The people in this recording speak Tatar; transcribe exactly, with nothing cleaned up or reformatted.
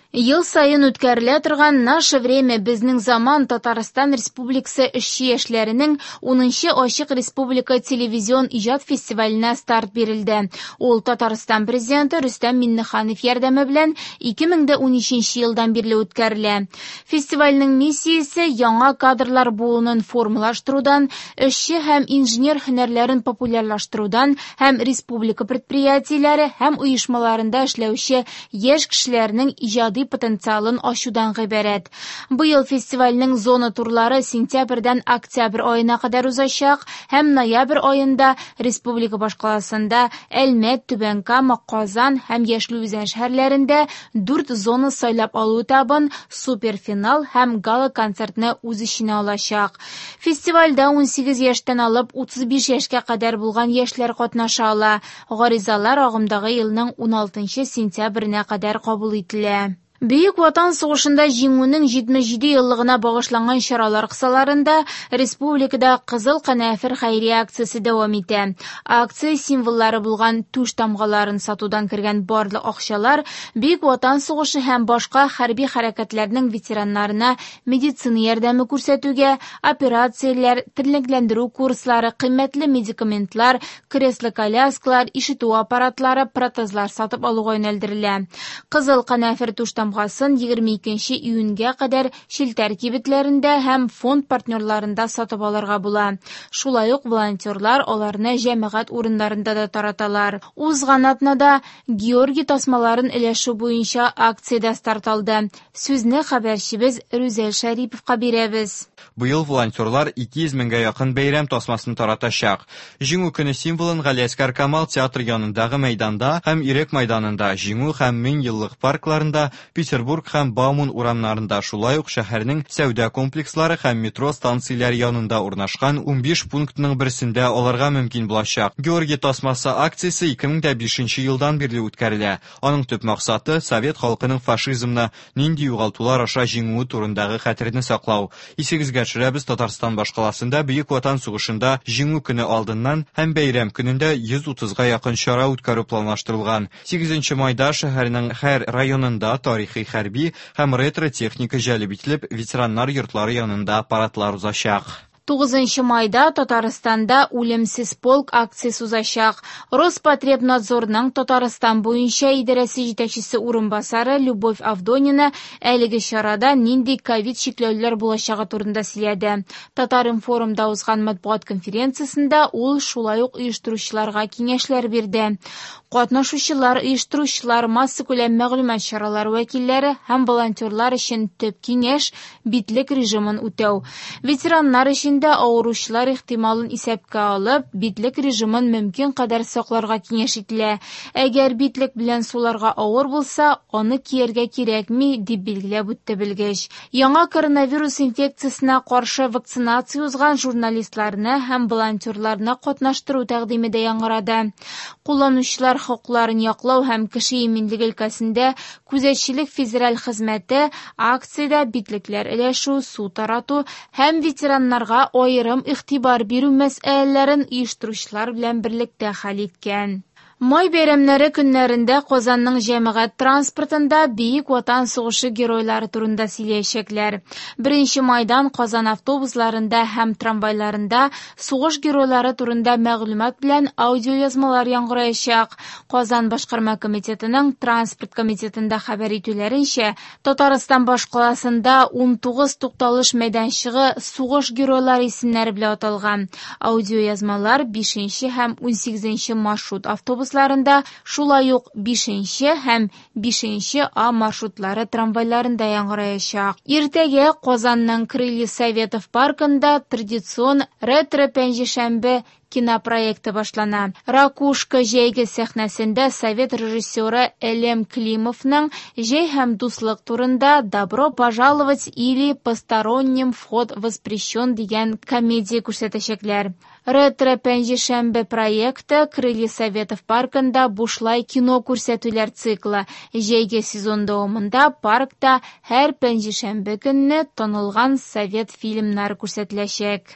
Ел сайын үткәрелә торган «Наше время, безнең заман» Татарстан Республикасы эшче яшьләренең унынчы Ачык Республика телевизион иҗат фестиваленә старт бирелде. Ул Татарстан президенты Рөстәм Миңнеханов ярдәме белән ике мең унөченче елдан бирле үткәрелә. Фестивальнең миссиясе яңа кадрлар буынын формалаштырудан, эшче һәм инженер һөнәрләрен популярлаштырудан һәм республика предприятиеләре һәм оешмаларында эшләүче яшь кешеләрнең иҗади потенциалын ачудан гыйбарәт. Быел фестивальнең зона турлары сентябрьдән октябрь аена кадәр узачак һәм ноябрь аенда республика башкаласында Әлмәт, Түбәнкама, Казан һәм Яшьле-Үзән шәһәрләрендә дүрт зона сайлап алу этабын, суперфинал һәм гала концертны үз эченә алачак. Фестивальдә ун сигез яшьтән алып утыз биш яшькә кадәр булган яшьләр катнаша ала. Гаризалар агымдагы елның уналтынчы сентябренә кадәр кабул ителә. Бөек Ватан сугышында җиңүнең җитмеш җиде еллыгына багышланган чаралар кысаларында республикада Кызыл Канәфер хәйрия акциясе дәвам итә. Акция символлары булган түш тамгаларын сатудан кергән барлык акчалар Бөек Ватан сугышы һәм башка хәрби хәрәкәтләрнең ветераннарына медицина ярдәме күрсәтүгә, операцияләр, терлекләндерү курслары, кыйммәтле медикаментлар, кресло-коляскалар, ишетү аппаратлары, протезлар сатып алуга юнәлдерелә. Кызыл Канәфер түш тамгасын егерме икенче июньгә кадәр челтәр кибетләрендә һәм фонд партнерларында сатып алырга була. Шулай ук волонтерлар аларны җәмәгать урыннарында да тараталар. Узган атнада Георгий тасмаларын өләшү буенча акциядә старт алды. Сүзне хәбәрчебез Рүзәл Шәриповка бирәбез. Быел волонтерлар ике йөз меңгә якын бәйрәм тасмасын таратачак. Җиңү көне символын Галиәскәр Камал театры янындагы мәйданда һәм Ирек мәйданында, Җиңү һәм Мең еллык паркларында, Петербург һәм Бауман урамнарында, шулай ук шәһәрнең сәүдә комплекслары һәм метро станцияләре янында урнашкан ун биш пунктның берсендә алырга мөмкин булачак. Георгий тасмасы акциясе ике мең бишенче елдан бирле үткәрелә. Аның төп максаты Совет халкының фашизмны, нинди югалтулар аша җиңүе турындагы хәтерне саклау. Исегезгә төшерәбез, Татарстан башкаласында Бөек Ватан сугышында җиңү көне алдыннан һәм бәйрәм көнендә йөз утызга якын чара үткәрү планлаштырылган. сигезенче майда шәһәрнең һәр районында тарихи хәрби һәм ретро техника җәлеп ителеп, ветераннар йортлары янында парадлар узачак. тугызынчы майда Татарстанда үлемсез полк акциясе узачак. Роспотребнадзорның Татарстан буенча идарәсе җитәкчесе урынбасары Любовь Авдонина әлеге чарада нинди ковид чикләүләр булачагы турында сөйләде. Татар-информда узган матбугат конференциясендә ул шулай ук оештыручыларга киңәшләр бирде. Катнашучылар, оештыручылар, масса күләм мәгълүмат чаралары вәкилләре һәм волонтерлар өчен төп киңәш битлек режимын үтәү. Ветераннар өчен дә авыручылар ихтималын исәпкә алып, битлек режимын мөмкин кадәр сакларга киңәш ителә. Әгәр битлек белән суларга авыр булса, аны кияргә кирәкми, дип билгеләп үтте белгеч. Яңа коронавирус инфекциясенә каршы вакцинация узган журналистларны һәм волонтерларны катнаштыру тәкъдиме дә яңгырады. Кулланучылар хокукларын яклау һәм кеше иминлеге өлкәсендә күзәтчелек федераль хезмәте акциядә битлекләр өләшү, су тарату һәм ветераннарга аерым игътибар бирү мәсьәләләрен оештыручылар белән берлектә хәл иткән. Май бәйрәмнәре көннәрендә Казанның җәмәгать транспортында Бөек Ватан сугышы геройлары турында сөйләячәкләр. беренче майдан Казан автобусларында һәм трамвайларында сугыш геройлары турында мәгълүмат белән аудиоязмалар яңгыраячак. Казан башкарма комитетының транспорт комитетында хәбәр итүләренчә, Татарстан башкаласында ун тугыз тукталыш мәйданчыгы сугыш геройлары исемнәре белән аталган. Аудиоязмалар бишенче һәм ун сигезенче маршрут автобус шулай ук бишенче һәм бишенче А маршрутлары трамвайларында яңгыраячак. Иртәгә Казанның Крылья Советов паркында традицион ретро-пәнҗешәмбе кинопроекты башлана. Ракушка җәйге сәхнәсендә Совет режиссеры Элем Климовның җәй һәм дуслык турында «Добро пожаловать» или «Посторонним вход воспрещен» дигән комедия күрсәтәчәкләр. Ретро-пәнҗешәмбе проекты Крылья Советов паркында бушлай кино күрсәтүләр циклы. Җәйге сезон дәвамында паркта һәр пәнҗешәмбе көнне танылган совет фильмнары күрсәтеләчәк.